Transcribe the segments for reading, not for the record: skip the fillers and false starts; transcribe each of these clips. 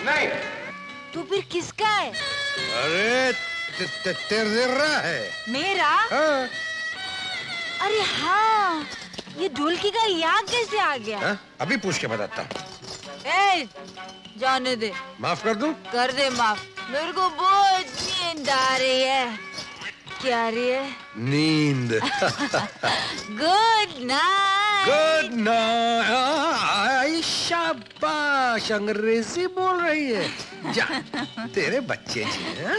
नहीं। तो फिर किसका है? अरे तेरा है। मेरा? हाँ। अरे हाँ, ये ढोलकी का यहाँ कैसे आ गया? हाँ? अभी पूछ के बताता हूँ। जाने दे। माफ कर दूं? कर दे माफ। मेरे को बहुत नींद आ रही है। क्या आ रही है? नींद। Good night. Good night. शाबाश, अंग्रेजी बोल रही है। जा, तेरे बच्चे जी हैं?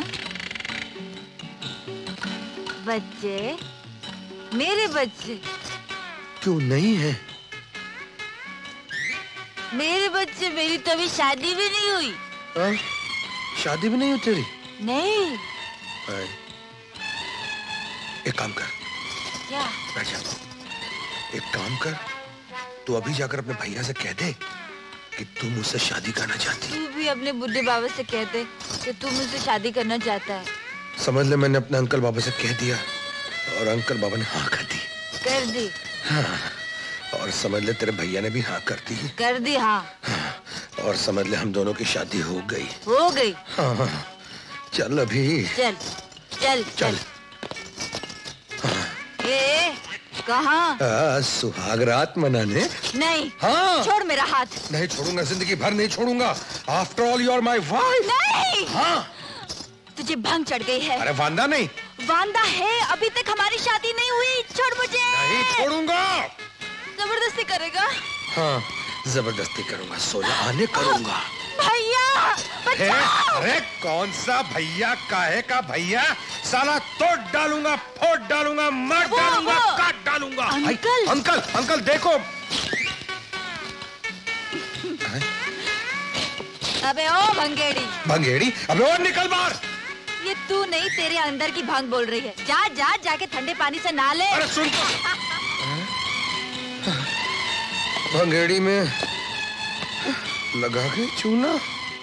बच्चे? मेरे बच्चे? क्यों नहीं है? मेरे बच्चे? मेरी तो अभी शादी भी नहीं हुई। हाँ? शादी भी नहीं हुई तेरी? नहीं। एक काम कर। क्या? बैठ जा। एक काम कर, तू अभी जाकर अपने भैया से कह दे कि तू मुझसे शादी करना चाहती। तू भी अपने बुढ़े बाबा से कह दे कि तू मुझसे शादी करना चाहता है। समझ ले, मैंने अपने अंकल बाबा से कह दिया और अंकल बाबा ने हाँ कर दी। कर दी? हाँ। और समझ ले तेरे भैया ने भी हाँ कर दी। कर दी? हाँ। और समझ ले हम दोनों की शादी हो गई। हो गई? हाँ। चल अभी। चल चल चल। कहाँ? सुहाग रात मनाने। नहीं। हाँ। छोड़ मेरा हाथ। नहीं छोड़ूंगा, जिंदगी भर नहीं छोड़ूंगा। After all you are my wife. नहीं। हाँ। तुझे भंग चढ़ गई है। अरे वांदा नहीं। वांदा है, अभी तक हमारी शादी नहीं हुई। छोड़ मुझे। नहीं छोड़ूंगा। जबरदस्ती करेगा? हाँ, जबरदस्ती करूंगा, सोना आने करूंगा। भैया अरे कौन सा भैया, काहे का भैया? साला तोड़ डालूंगा, फोड़ डालूंगा, मार डालूंगा, काट डालूंगा। अंकल। अंकल अंकल देखो। अबे ओ भंगेड़ी। भंगेड़ी? अबे और निकल बाहर। ये तू नहीं, तेरे अंदर की भांग बोल रही है। जा जा जाके ठंडे पानी से नहा ले। अरे सुन। भंगेड़ी में लगा के चूना।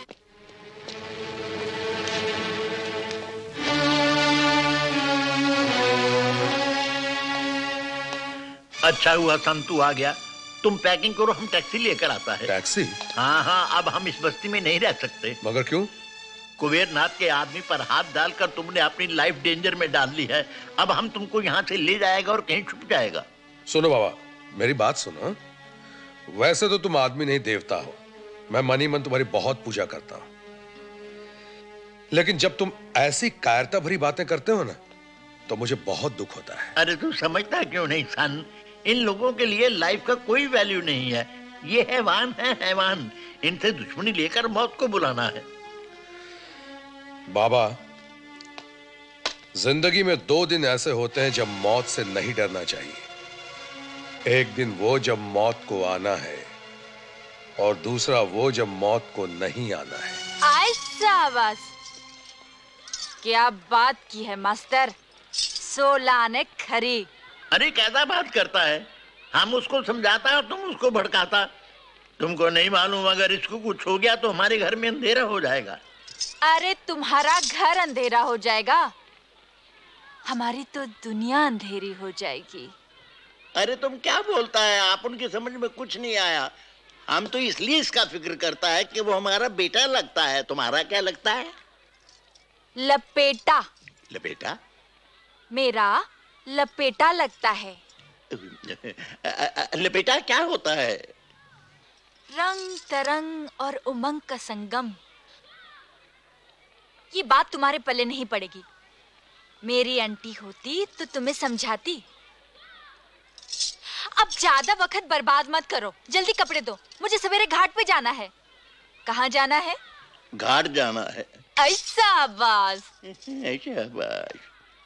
अच्छा हुआ संतू आ गया। तुम पैकिंग करो, हम टैक्सी लेकर आता है। टैक्सी? हाँ हाँ, अब हम इस बस्ती में नहीं रह सकते। मगर क्यों? कुबेरनाथ के आदमी पर हाथ डालकर तुमने अपनी लाइफ डेंजर में डाल ली है। अब हम तुमको यहाँ से ले जाएगा और कहीं छुप जाएगा। सुनो बाबा, मेरी बात सुनो। वैसे तो तुम आदमी नहीं देवता हो, मैं मनी मन तुम्हारी बहुत पूजा करता हूं, लेकिन जब तुम ऐसी कायरता भरी बातें करते हो ना, तो मुझे बहुत दुख होता है। अरे तू समझता क्यों नहीं सन? इन लोगों के लिए लाइफ का कोई वैल्यू नहीं है। ये हैवान है, हैवान। इनसे दुश्मनी लेकर मौत को बुलाना है। बाबा, जिंदगी में 2 दिन ऐसे होते हैं जब मौत से नहीं डरना चाहिए। एक दिन वो जब मौत को आना है, और दूसरा वो जब मौत को नहीं आना है। शाबाश, क्या बात की है मास्टर। 16 ने खरी। अरे कैसा बात करता है? हम उसको समझाता और तुम उसको भड़काता। तुमको नहीं मालूम, अगर इसको कुछ हो गया तो हमारे घर में अंधेरा हो जाएगा। अरे तुम्हारा घर अंधेरा हो जाएगा, हमारी तो दुनिया अंधेरी हो जाएगी। अरे तुम क्या बोलता है? आप उनकी समझ में कुछ नहीं आया। हम तो इसलिए इसका फिक्र करता है कि वो हमारा बेटा लगता है। तुम्हारा क्या लगता है? लपेटा। लपेटा? मेरा लपेटा लगता है। लपेटा क्या होता है? रंग तरंग और उमंग का संगम। ये बात तुम्हारे पल्ले नहीं पड़ेगी। मेरी आंटी होती तो तुम्हें समझाती। अब ज्यादा वक्त बर्बाद मत करो, जल्दी कपड़े दो, मुझे सवेरे घाट पे जाना है। कहाँ जाना है? घाट जाना है। ऐसा आवाज। ऐसा आवाज।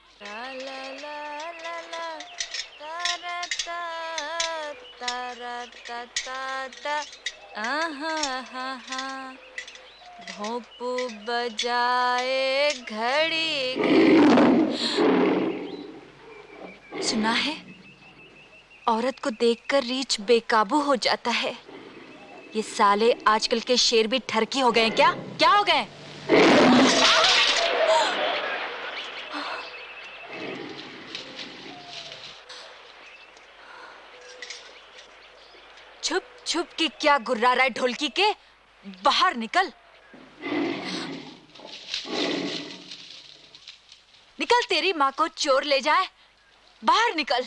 भोंपू बजाए घड़ी। सुना है, औरत को देखकर रीछ बेकाबू हो जाता है। ये साले आजकल के शेर भी ठरकी हो गए क्या? क्या हो गए? छुप छुप के क्या गुर्रा रहा है ढोलकी के? बाहर निकल। निकल, तेरी माँ को चोर ले जाए। बाहर निकल।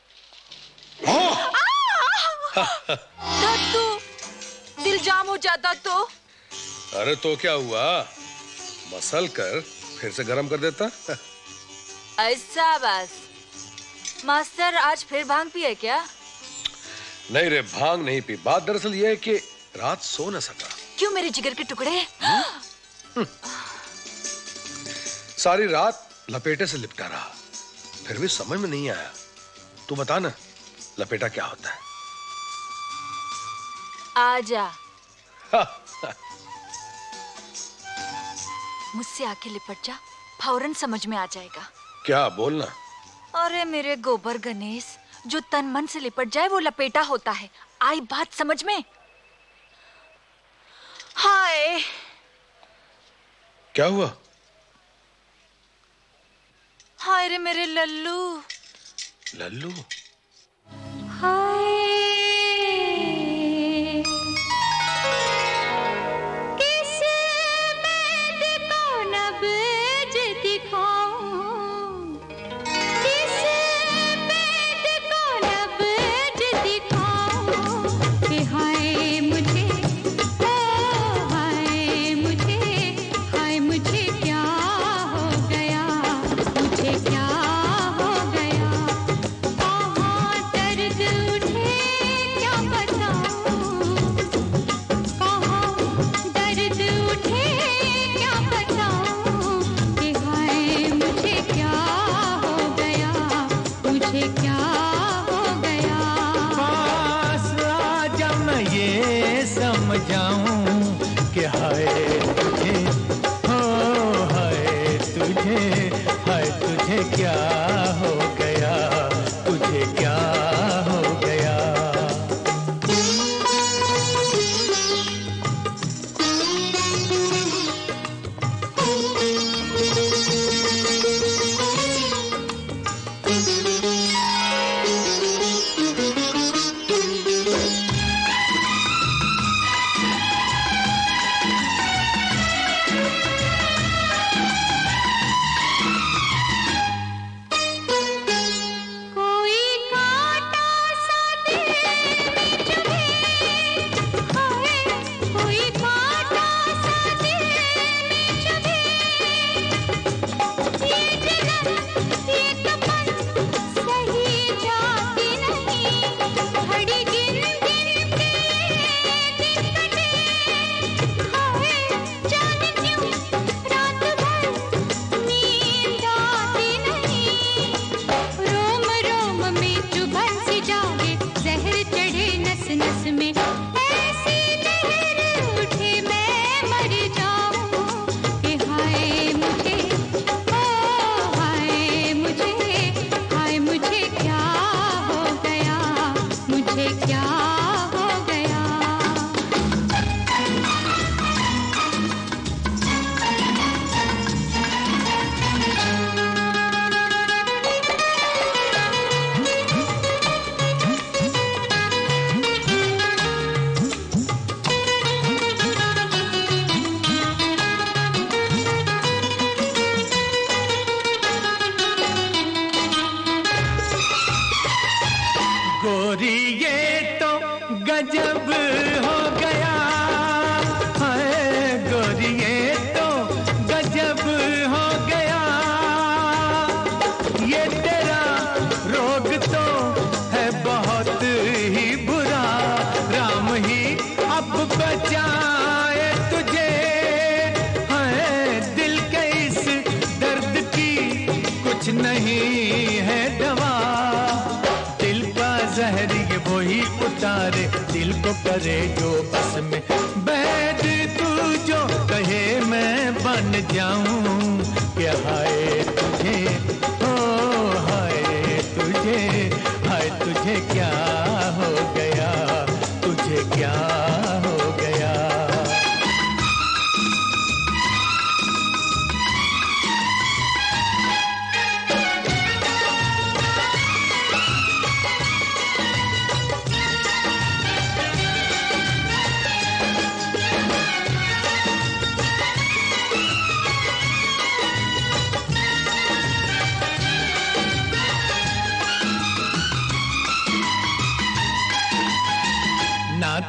दत्तू, दिल जाम हो जाता तो? अरे तो क्या हुआ, मसल कर फिर से गरम कर देता। ऐसा बस। मास्टर आज फिर भांग पिए क्या? नहीं रे, भांग नहीं पी। बात दरअसल यह है कि रात सो न सका। क्यों मेरे जिगर के टुकड़े? सारी रात लपेटे से लिपटा रहा, फिर भी समझ में नहीं आया। तू बता ना, लपेटा क्या होता है? आजा, मुझसे आके लिपट जा, फौरन समझ में आ जाएगा। क्या बोलना? अरे मेरे गोबर गणेश, जो तन मन से लिपट जाए वो लपेटा होता है। आई बात समझ में? हाय, क्या हुआ? हाय रे मेरे लल्लू। लल्लू? हाय, किस बेद को नब्ज दिखाऊं, किस बेद को नब्ज दिखाऊं कि हाय मुझे, ओ हाय मुझे, हाय मुझे क्या हो गया, मुझे क्या हो गया, कहाँ दर्द उठे क्या बताऊं, कहाँ दर्द उठे क्या बताऊं कि हाय मुझे क्या हो गया, मुझे क्या हो गया। पास आजा मैं ये समझाऊं कि हाय तुझे, हो हाय तुझे, हाय तुझे क्या हो गया, तुझे क्या हो गया। कोई कांटा सा दिल में चुभे, हाय कोई कांटा सा दिल में चुभे, ये जलन ये तपन सही जाती नहीं, घड़ी गिन गिन के दिन कटे, हाय जाने क्यों रात भर नींद आती नहीं, रोम रोम में चुभन सी जागे, जहर चढ़े नस नस में, ऐसी लहर उठे मैं मर जाऊं कि हाय मुझे, ओ हाय मुझे, हाय मुझे क्या हो गया, मुझे क्या हो गया। गोरी ये तो गजब हो गया, हाय गोरी ये तो गजब हो गया, ये तेरा रोग तो है बहुत ही बुरा, राम ही अब बचाए तुझे, हाय दिल के इस दर्द की कुछ नहीं है दवा, दिल का जहर ये वही उतारे, दिल को करे जो बस में, बैठ तू जो कहे मैं बन जाऊं कि हाय तुझे, ओ हाय तुझे, हाय तुझे क्या हो गया, तुझे क्या हो गया।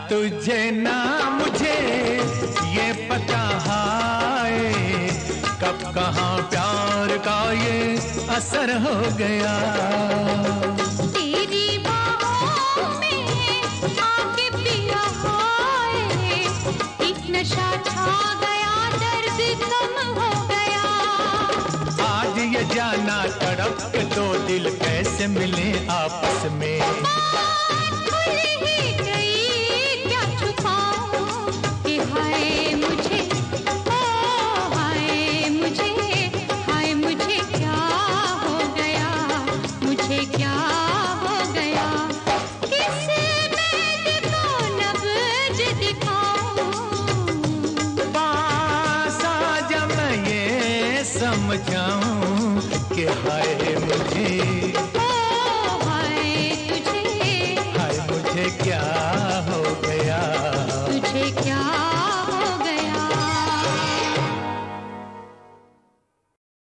तुझे ना मुझे ये पता है कब कहाँ प्यार का ये असर हो गया। तेरी बाहों में आके पिया हाय, एक नशा छा गया, दर्द कम हो गया। आज ये जाना तड़प के दो दिल कैसे मिले आपस में। बात खुल ही गई, क्या छुपाऊं कि हाय मुझे, ओ हाय मुझे, हाय मुझे क्या हो गया, मुझे क्या हो गया। किस बैद को नब्ज दिखाऊं, पास आजा मैं ये समझाऊं कि हाय मुझे।